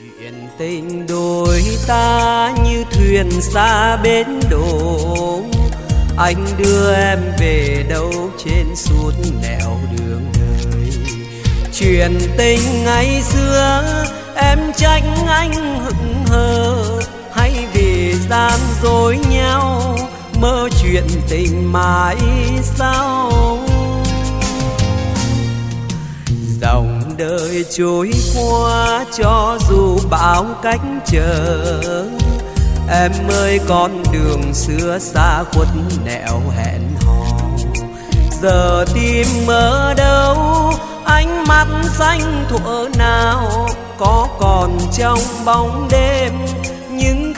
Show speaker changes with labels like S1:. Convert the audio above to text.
S1: Chuyện tình đôi ta như thuyền xa bến đổ, anh đưa em về đâu trên suốt nẻo đường đời. Chuyện tình ngày xưa em trách anh hững hờ, hay vì gian dối nhau mơ chuyện tình mãi sau. Dòng đời trôi qua cho dù bão cách trở, em ơi con đường xưa xa khuất nẻo hẹn hò. Giờ tìm ở đâu ánh mắt xanh thuở nào, có còn trong bóng đêm những